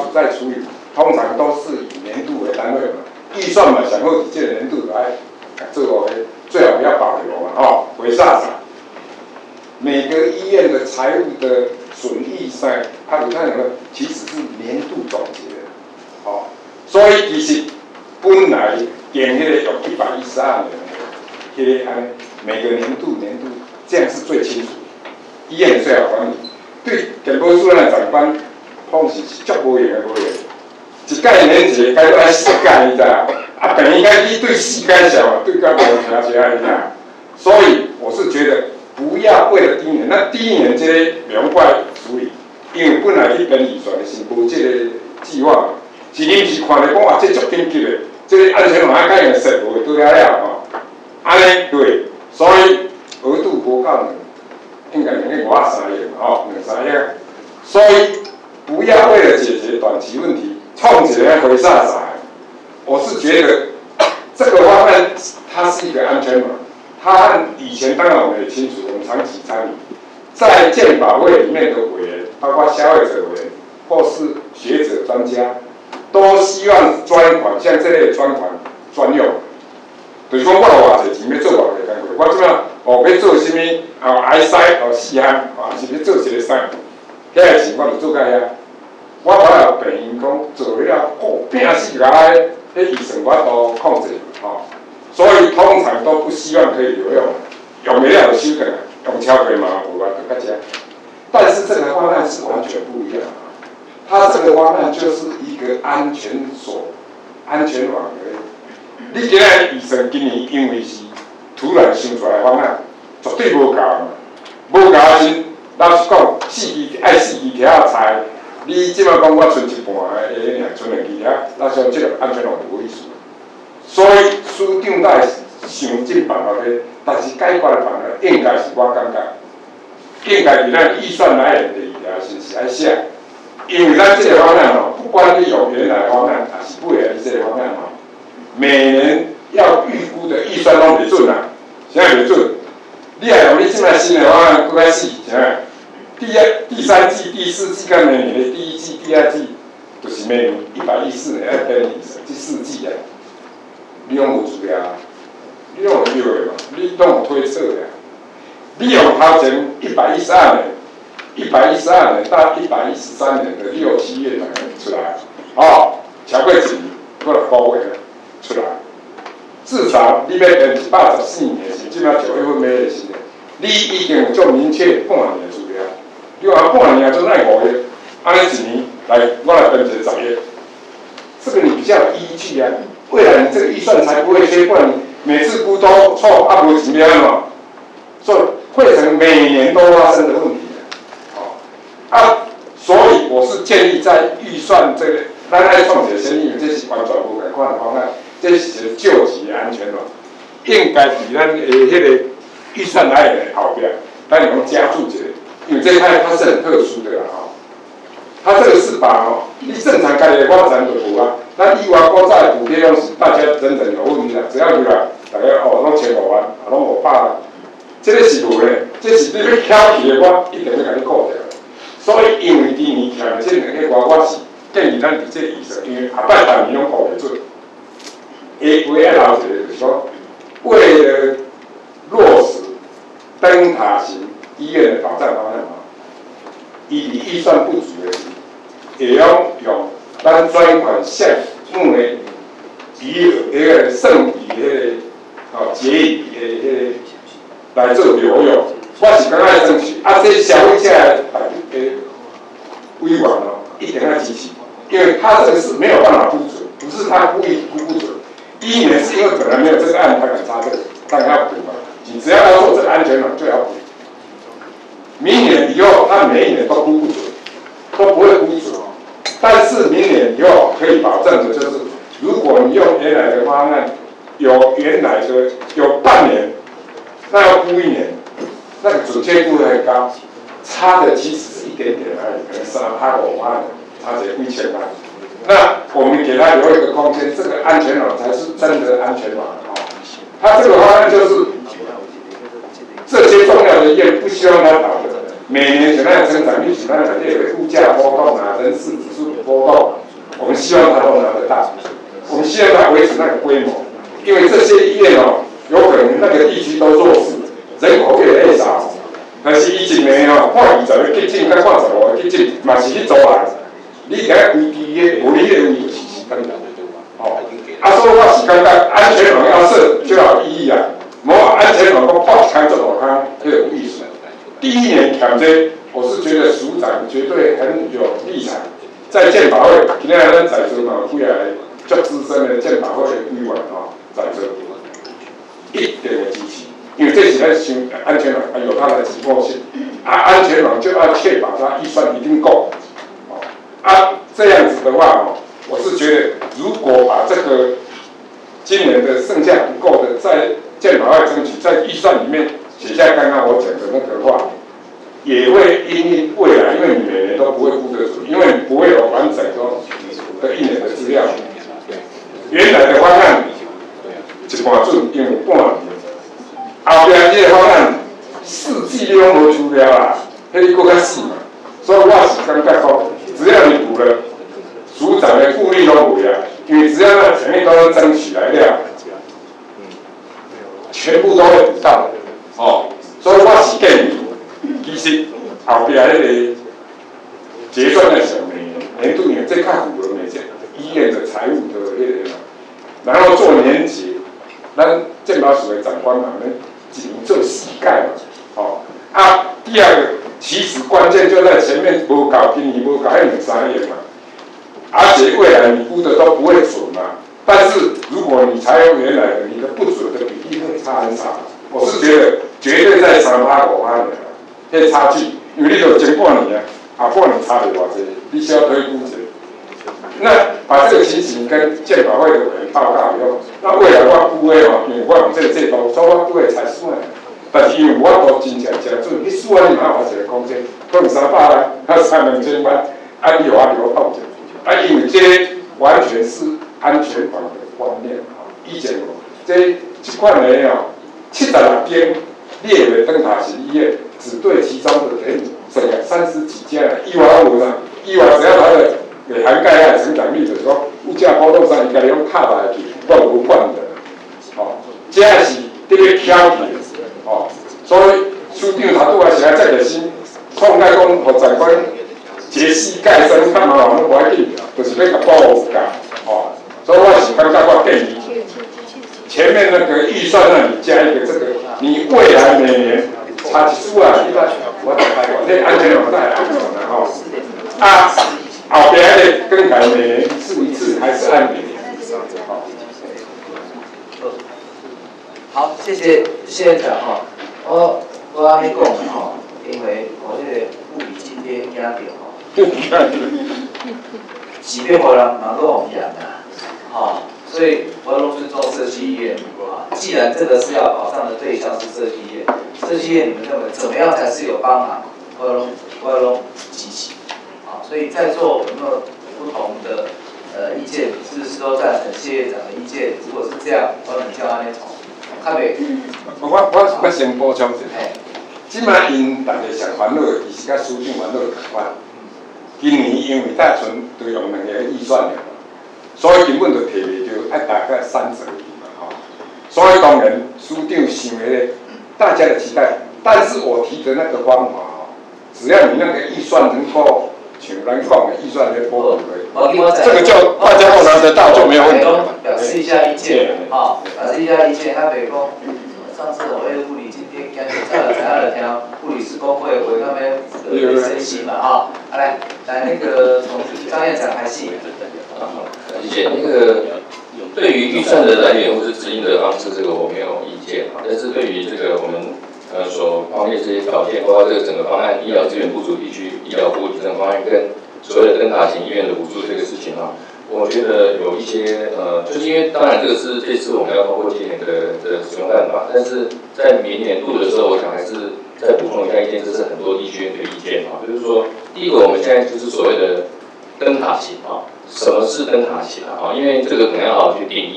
署在处理，通常都是以年度为单位嘛，预算嘛，想好这个年度来做最好不要保留嘛，为啥子？每个医院的财务的损益上，有看有没有？其实是年度总结的，所以其实本来点那个用112年的，迄个每个年度这样是最清楚的，医院最好管理。对健保署咱长官，方式是足无用的，无用。一届年一个，该爱4届，你知啊？病院该你对4届小，对到无听谁你知？所以我是觉得，不要为了第一年，那第一年这个两块处理，因为本来迄边预算是无这个计划，是临时看来讲这足紧急的，这个安全网该用设无拄了安尼对，所以额度无够呢。应该2个3亿2、3亿，所以不要为了解决短期问题，创一个回煞煞。我是觉得这个方案它是一个安全网，它以前当然我们也清楚，我们长期参与，在健保会里面的委员，包括消费者委员或是学者专家，都希望专款像这类专款专用。就是讲，我有偌济钱要做偌济单位，我即摆要做啥物？癌筛4项，是要做一个啥？遐个钱我就做到遐。我还有病院讲做了，拼死个迄预算我都控制，所以通常都不希望可以留用，用不了就收起来，用超过嘛无法度较食。但是这个方案是完全不一样，它这个方案就是一个安全锁、安全网而已。你今仔预算今年因为是突然想出来的方案，绝对无够嘛。无够时，老实讲，4支条菜，你即摆讲我剩一半个，剩2支条，那像这个安全网无意思。所以署长才会想尽办法去，但是解决的办法应该是我感觉，应该伫咱预算来源第2条是爱写，因为咱这个方案不管你用原来的方案，还是不原来这个方案每年要预估的预算拢袂准啊，现在袂准。你若用你即摆新的方案搁较死，啥？第3季、第4季跟每年的第1季、第2季，就是每年114年要跟第4季啊。你拢无资料，你拢有标的嘛？你拢有推测的。你用头前112年到113年的6、7月出来，超过1年，过了9月出来。至少你要跟114年是即摆9月份买的是的，你已经有足明确半年资料。你话半年就那5月，安尼1年来，我来跟一个10月，这个你比较有依据啊。未来你这个预算才不会缺，不然你每次估都错，无钱了嘛，所以会成每年都发生的问题的。所以我是建议在预算这个，咱爱创一个先，因为这是完全无共款的方案。这是一个救急的安全网，应该伫咱的迄个预算来源的后边，咱用加注一个，因为这一块它是很特殊的啦它这个是把你正常家己的发展就无啊，咱以外国债补贴拢是大家整整有问题啦，只要有啦，大家拢15万，拢500啦，这个是无的，这是你要挑起的，我一定要甲你扣掉。所以因为第2年欠这2个我是建议咱伫这预算，因为下摆大年拢扣袂准。唯爱留一个就是说，为了落实灯塔型医院的保障方案伊预算不足的时，会用咱专款项目的余额迄个剩余迄个结余的来做留用。我是感觉争取这消费者的委员一定要支持，因为他这个是没有办法估准，不是他故意估不准。第1年是因为本来没有这个案，他敢插这个，当然要补嘛。你只要做这个安全网就要补。明年以后，他每1年都估不准，都不会估准。但是明年以后可以保证的就是，如果你用原来的方案，有原来的有半年，那要估1年，那个准确度很高，差的其实是一点点而已，可能3%、5%，差这几千万。那我们给他留一个空间，这个安全网才是真的安全网它这个方案就是这些重要的业不希望它倒的，每年现在生产率、现在的物价波动人事指数波动， 们希望它都拿得到，我们希望它维持那个规模，因为这些医院哦，有可能那个地区都弱势，人口越来越少，但是以前的哦，看20个急诊，甲看15个急诊，嘛是去做人，你今日规支个无你个位就是时间哦，所以我是感觉安全网要设就要有意义啊，无安全网讲破一空做5空，就有意思。第一年欠这，我是觉得署长绝对很有立场。在健保会，今天咱在座嘛，几个足资深的健保会的委员哦，在座一定会支持，因为这是咱想安全网有它的急迫性，安全网就要确保它预算一定够，这样子的话哦，我是觉得如果把这个今年的剩下不够的，在健保会争取在预算里面写下刚刚我讲的那个话。也会因应未来，因为你每年都不会估得准，因为你不会有完整的一年的资料。原来的方案一半准，因为半年，后边这个方案4季你拢无资料啦，迄个更较死嘛。所以我是感觉讲，只要你补了，署长的顾虑都没啊，因为只要那前面都能争取来了，全部都会补到哦。所以我是建议。其实后边迄个结算的时候，年度年这较符合那些医院的财务的迄个，然后做年结，咱健保署的长官嘛，咱只能做膝盖嘛，哦第二个其实关键就在前面无搞今年无搞迄2、3亿嘛，而且未来你估的都不会准嘛，但是如果你采用原来的，你的不准的比例会差很少，我是觉得绝对在3%、5%的。迄差距，因为你都前半年啊，半年差了偌济，你需要推估者。那把这个情形跟健保会的委员报告以后，那未来我估的哦，因为我用这个制度，所以我估的才算。但是因为我都真正真准，你算你嘛有一个空间，可能300万，还3、2000万，你有留透者。因为这完全是安全网的观念啊，以前这款的哦，76间列为灯塔型医院。只对其中的整个30几家意外无呢？意外只要它的涵盖它的成长率，就是说物价波动上应该用卡来去管无管的，这是这个挑剔哦。所以署长他拄仔是来这个心，创解讲，互长官解析概深，较麻烦拢无要紧，就是要甲保护价所以我是感觉我建议，前面那个预算那里加一个这个，你未来每年。差1数啊！我大概讲，这安全网再安全啦吼。后边的更改每年1次还是按每年。 好，谢谢县长哈。我安尼讲吼，因为我这个物理津贴惊到吼，是要互人嘛都互嫌啦，所以我拢是做社区医院既然这个是要保障的对象是社区医院，社区医院你们认为怎么样才是有帮忙？我拢支持。所以在座有没有不同的意见？是不是都赞成谢院长的意见？如果是这样，我们叫安尼从。较袂。 我先补充一下，即摆因大家上烦恼的，其实甲署长烦恼的同款。今年因为搭存就用2个预算了。所以根本就摕袂到，要大概30亿嘛，所以当然署长想的大家的期待，但是我提的那个方法只要你那个预算能够像咱讲的预算能够这个就大家都拿得到就没有问题。 表示一下意见，表示一下意见，他袂讲。上次我为护理今天刚才听护理师工会为他们分析嘛来那个从张院长开始。 谢谢。那个对于预算的来源或是指引的方式，这个我没有意见但是对于这个我们所方面这些条件，包括这个整个方案，医疗资源不足地区医疗服务提升方案跟所谓的灯塔型医院的补助这个事情我觉得有一些就是因为当然这个是这次我们要通过今年的使用办法，但是在明年度的时候，我想还是再补充一下意见，这是很多医学院的意见就是说，第一个我们现在就是所谓的灯塔型什么是灯塔型因为这个可能要好好去定义。